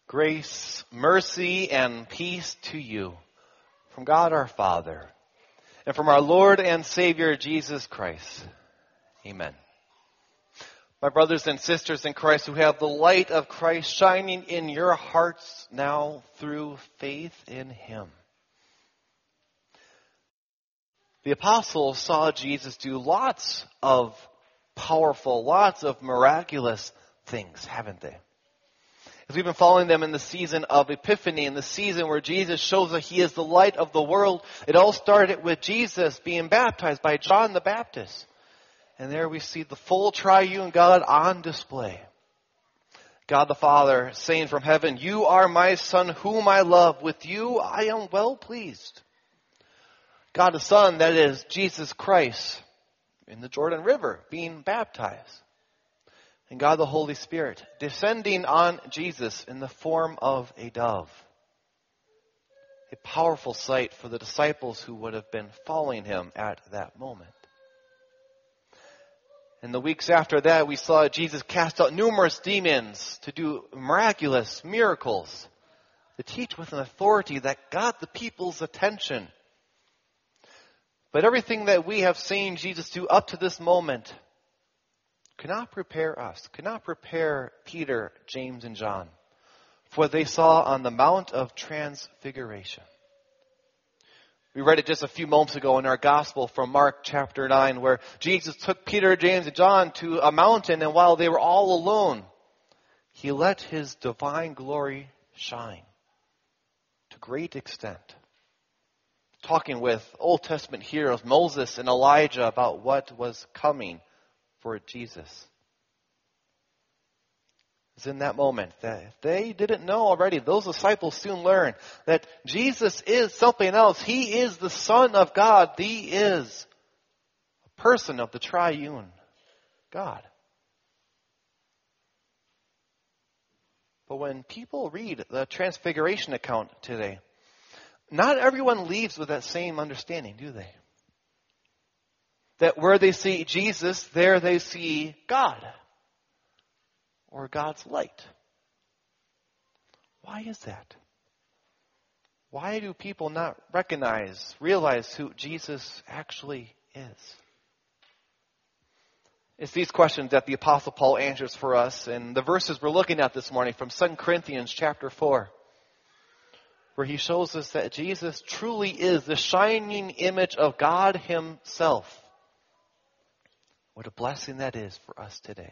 Grace, mercy, and peace to you from God our Father and from our Lord and Savior Jesus Christ. Amen. My brothers and sisters in Christ who have the light of Christ shining in your hearts now through faith in Him. The apostles saw Jesus do lots of powerful, lots of miraculous things, haven't they? As we've been following them in the season of Epiphany, in the season where Jesus shows that He is the light of the world, it all started with Jesus being baptized by John the Baptist. And there we see the full triune God on display. God the Father saying from heaven, "You are my Son whom I love. With you I am well pleased." God the Son, that is Jesus Christ, in the Jordan River being baptized. And God the Holy Spirit descending on Jesus in the form of a dove. A powerful sight for the disciples who would have been following Him at that moment. In the weeks after that, we saw Jesus cast out numerous demons to do miraculous miracles, to teach with an authority that got the people's attention. But everything that we have seen Jesus do up to this moment cannot prepare us, cannot prepare Peter, James, and John for what they saw on the Mount of Transfiguration. We read it just a few moments ago in our gospel from Mark chapter 9, where Jesus took Peter, James, and John to a mountain, and while they were all alone, He let His divine glory shine to great extent. Talking with Old Testament heroes, Moses and Elijah, about what was coming for Jesus. It's in that moment that if they didn't know already, those disciples soon learned that Jesus is something else. He is the Son of God. He is a person of the triune God. But when people read the Transfiguration account today, not everyone leaves with that same understanding, do they? That where they see Jesus, there they see God. Or God's light. Why is that? Why do people not realize who Jesus actually is? It's these questions that the Apostle Paul answers for us in the verses we're looking at this morning from 2 Corinthians chapter 4. Where he shows us that Jesus truly is the shining image of God Himself. What a blessing that is for us today.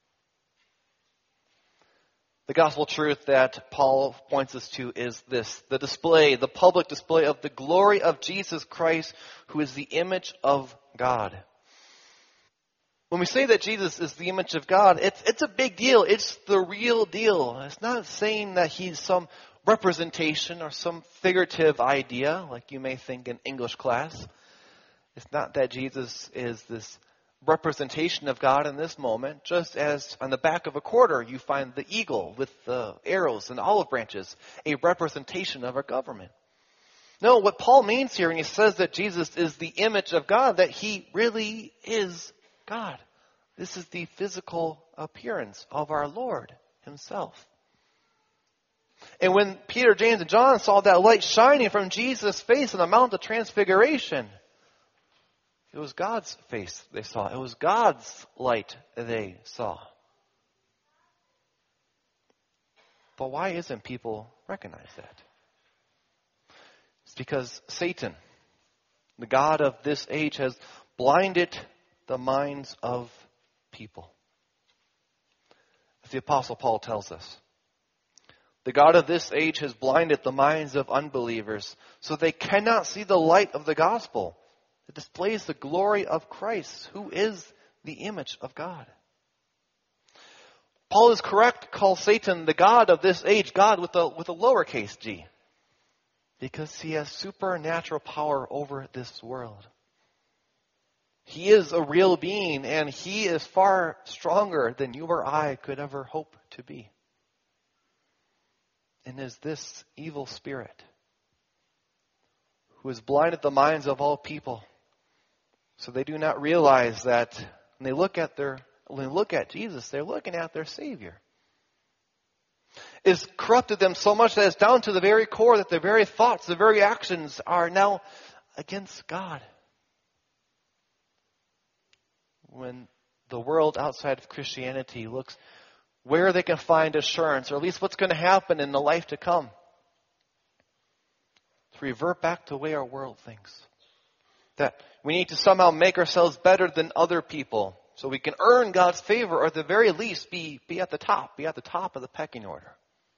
The gospel truth that Paul points us to is this: the public display of the glory of Jesus Christ, who is the image of God. When we say that Jesus is the image of God, it's a big deal. It's the real deal. It's not saying that He's some representation or some figurative idea, like you may think in English class. It's not that Jesus is this representation of God in this moment, just as on the back of a quarter you find the eagle with the arrows and olive branches, a representation of our government. No, what Paul means here when he says that Jesus is the image of God, that He really is God. This is the physical appearance of our Lord Himself. And when Peter, James, and John saw that light shining from Jesus' face on the Mount of Transfiguration, it was God's face they saw. It was God's light they saw. But why isn't people recognize that? It's because Satan, the god of this age, has blinded the minds of people. As the Apostle Paul tells us, the god of this age has blinded the minds of unbelievers so they cannot see the light of the gospel. It displays the glory of Christ, who is the image of God. Paul is correct to call Satan the god of this age, God with a lowercase g, because he has supernatural power over this world. He is a real being, and he is far stronger than you or I could ever hope to be. And is this evil spirit who has blinded the minds of all people so they do not realize that when they look at Jesus, they're looking at their Savior. is corrupted them so much that it's down to the very core that the very thoughts, the very actions are now against God. When the world outside of Christianity looks where they can find assurance, or at least what's going to happen in the life to come, to revert back to the way our world thinks. That we need to somehow make ourselves better than other people so we can earn God's favor, or at the very least be at the top of the pecking order.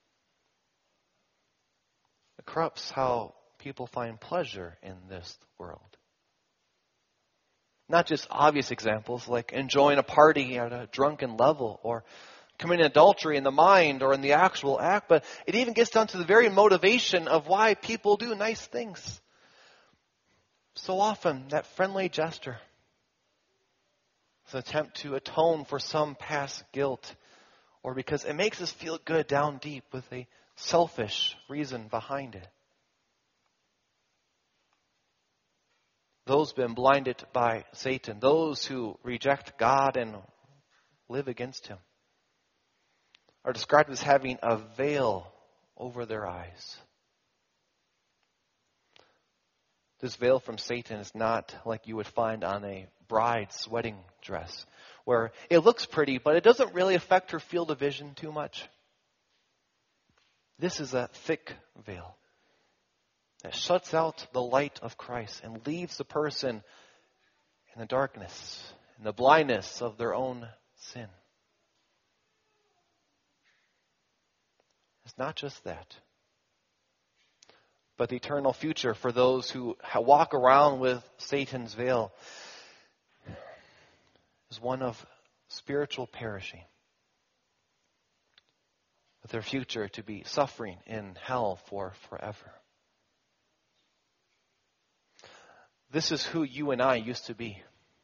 It corrupts how people find pleasure in this world. Not just obvious examples like enjoying a party at a drunken level, or committing adultery in the mind or in the actual act, but it even gets down to the very motivation of why people do nice things. So often, that friendly gesture is an attempt to atone for some past guilt, or because it makes us feel good down deep with a selfish reason behind it. Those been blinded by Satan, those who reject God and live against Him, are described as having a veil over their eyes. This veil from Satan is not like you would find on a bride's wedding dress, where it looks pretty, but it doesn't really affect her field of vision too much. This is a thick veil that shuts out the light of Christ and leaves the person in the darkness, in the blindness of their own sin. It's not just that, but the eternal future for those who walk around with Satan's veil is one of spiritual perishing, with their future to be suffering in hell for forever. This is who you and I used to be.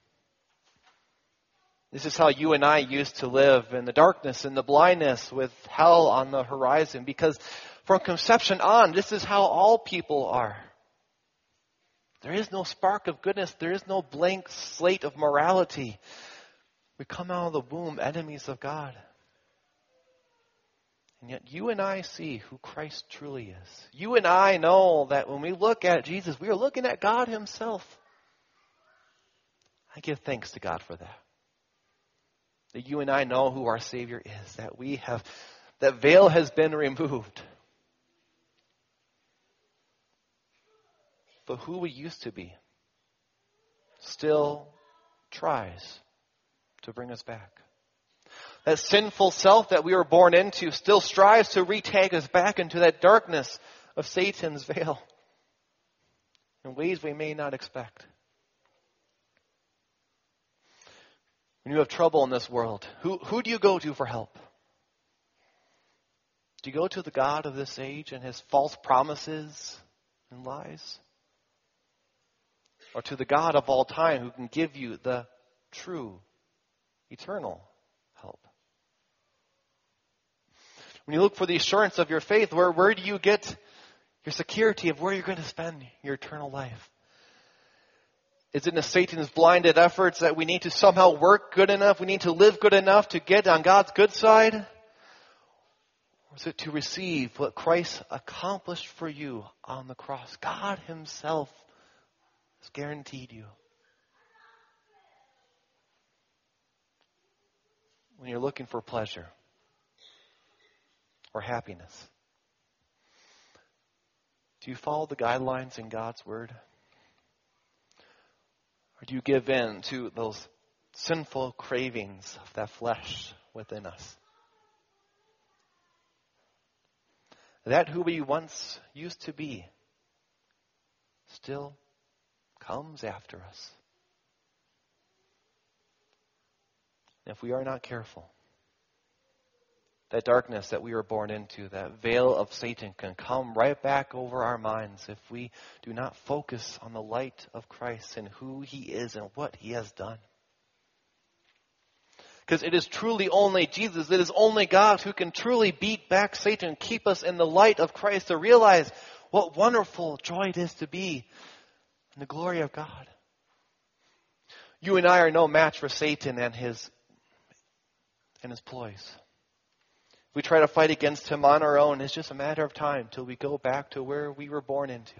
This is how you and I used to live, in the darkness and the blindness, with hell on the horizon. Because from conception on, this is how all people are. There is no spark of goodness. There is no blank slate of morality. We come out of the womb enemies of God. And yet you and I see who Christ truly is. You and I know that when we look at Jesus, we are looking at God Himself. I give thanks to God for that. That you and I know who our Savior is. That veil has been removed. But who we used to be still tries to bring us back. That sinful self that we were born into still strives to retake us back into that darkness of Satan's veil in ways we may not expect. When you have trouble in this world, who do you go to for help? Do you go to the God of this age and his false promises and lies? Or to the God of all time who can give you the true, eternal help? When you look for the assurance of your faith, where do you get your security of where you're going to spend your eternal life? Is it in Satan's blinded efforts that we need to somehow work good enough, we need to live good enough to get on God's good side? Or is it to receive what Christ accomplished for you on the cross? God Himself has guaranteed you. When you're looking for pleasure or happiness, do you follow the guidelines in God's Word? Or do you give in to those sinful cravings of that flesh within us? That who we once used to be still comes after us. And if we are not careful, that darkness that we were born into, that veil of Satan, can come right back over our minds if we do not focus on the light of Christ and who He is and what He has done. Because it is truly only Jesus, it is only God who can truly beat back Satan and keep us in the light of Christ to realize what wonderful joy it is to be in the glory of God. You and I are no match for Satan and his ploys. We try to fight against him on our own. It's just a matter of time till we go back to where we were born into.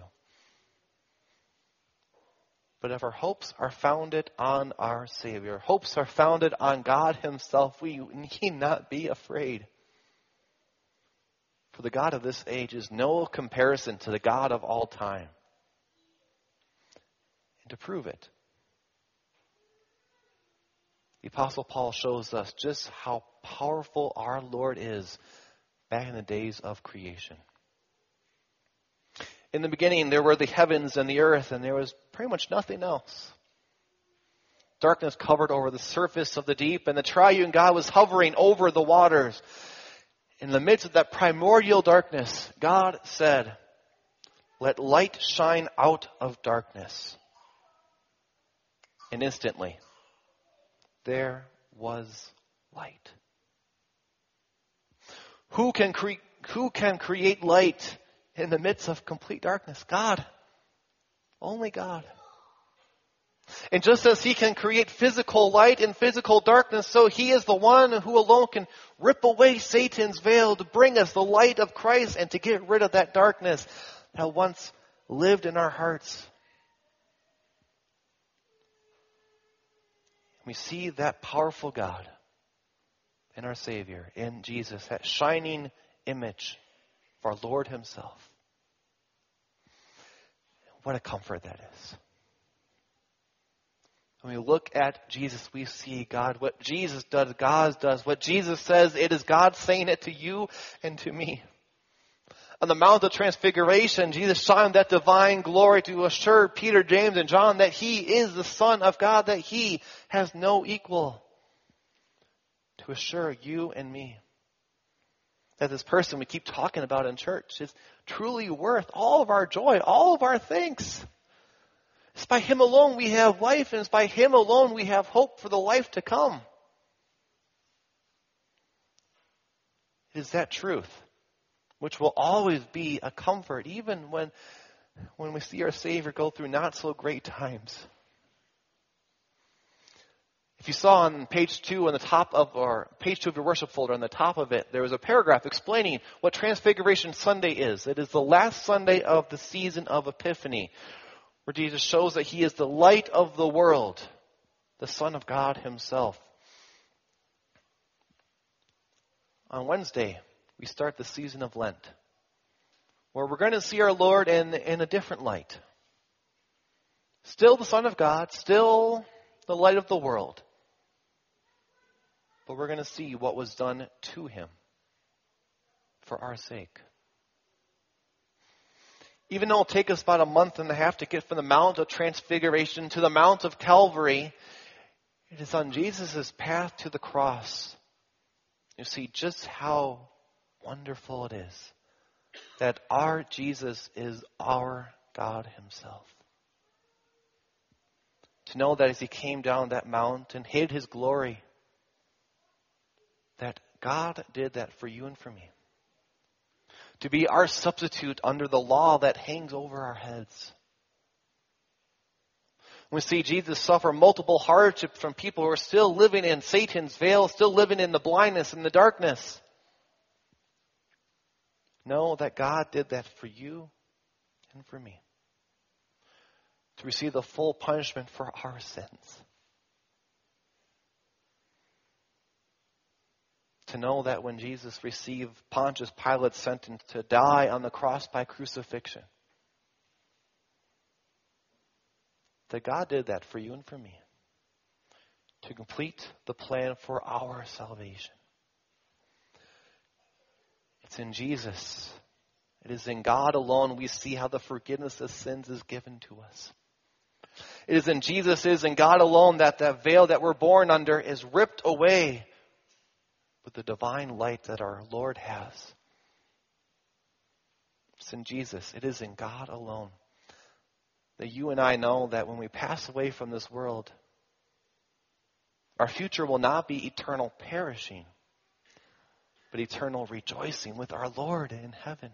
But if our hopes are founded on our Savior, hopes are founded on God himself, we need not be afraid. For the God of this age is no comparison to the God of all time. And to prove it, the Apostle Paul shows us just how powerful our Lord is back in the days of creation. In the beginning, there were the heavens and the earth, and there was pretty much nothing else. Darkness covered over the surface of the deep, and the triune God was hovering over the waters. In the midst of that primordial darkness, God said, "Let light shine out of darkness." And instantly, there was light. Who can create light in the midst of complete darkness? God. Only God. And just as he can create physical light in physical darkness, so he is the one who alone can rip away Satan's veil to bring us the light of Christ and to get rid of that darkness that once lived in our hearts. We see that powerful God in our Savior, in Jesus, that shining image of our Lord himself. What a comfort that is. When we look at Jesus, we see God. What Jesus does, God does. What Jesus says, it is God saying it to you and to me. On the Mount of Transfiguration, Jesus shined that divine glory to assure Peter, James, and John that he is the Son of God, that he has no equal. To assure you and me that this person we keep talking about in church is truly worth all of our joy, all of our thanks. It's by him alone we have life, and it's by him alone we have hope for the life to come. It is that truth which will always be a comfort, even when we see our Savior go through not so great times. If you saw on page 2 on the top of, or page 2 of your worship folder, on the top of it, there was a paragraph explaining what Transfiguration Sunday is. It is the last Sunday of the season of Epiphany, where Jesus shows that he is the light of the world, the Son of God himself. On Wednesday, we start the season of Lent, where we're going to see our Lord in a different light. Still the Son of God, still the light of the world. But we're going to see what was done to him for our sake. Even though it'll take us about a month and a half to get from the Mount of Transfiguration to the Mount of Calvary, it is on Jesus' path to the cross. You see just how wonderful it is that our Jesus is our God himself. To know that as he came down that mount and hid his glory, that God did that for you and for me. To be our substitute under the law that hangs over our heads. We see Jesus suffer multiple hardships from people who are still living in Satan's veil, still living in the blindness and the darkness. Know that God did that for you and for me. To receive the full punishment for our sins. To know that when Jesus received Pontius Pilate's sentence to die on the cross by crucifixion, that God did that for you and for me. To complete the plan for our salvation. It's in Jesus. It is in God alone we see how the forgiveness of sins is given to us. It is in Jesus, it is in God alone that the veil that we're born under is ripped away with the divine light that our Lord has. It's in Jesus. It is in God alone that you and I know that when we pass away from this world, our future will not be eternal perishing, but eternal rejoicing with our Lord in heaven.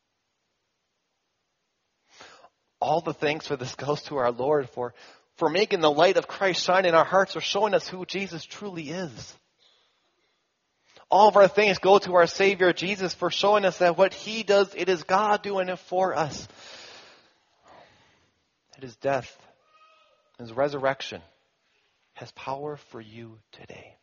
All the thanks for this goes to our Lord for making the light of Christ shine in our hearts, or showing us who Jesus truly is. All of our thanks go to our Savior Jesus for showing us that what He does, it is God doing it for us. That His death, His resurrection has power for you today.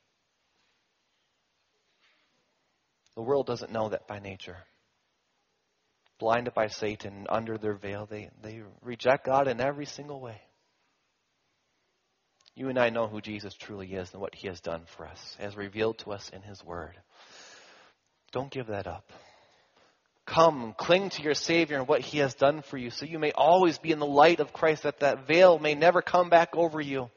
The world doesn't know that by nature. Blinded by Satan, under their veil, they reject God in every single way. You and I know who Jesus truly is and what He has done for us, as revealed to us in His Word. Don't give that up. Come, cling to your Savior and what He has done for you, so you may always be in the light of Christ, that veil may never come back over you.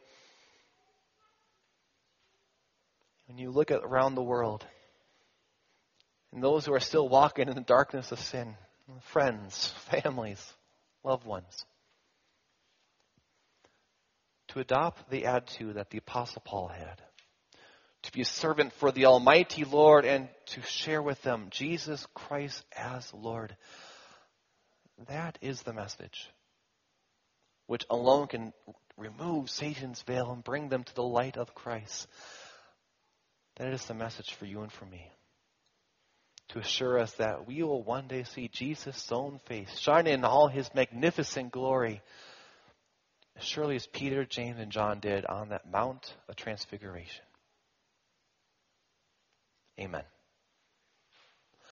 When you look around the world, and those who are still walking in the darkness of sin, friends, families, loved ones, to adopt the attitude that the Apostle Paul had, to be a servant for the Almighty Lord and to share with them Jesus Christ as Lord. That is the message which alone can remove Satan's veil and bring them to the light of Christ. That is the message for you and for me, to assure us that we will one day see Jesus' own face shine in all His magnificent glory, as surely as Peter, James, and John did on that Mount of Transfiguration. Amen.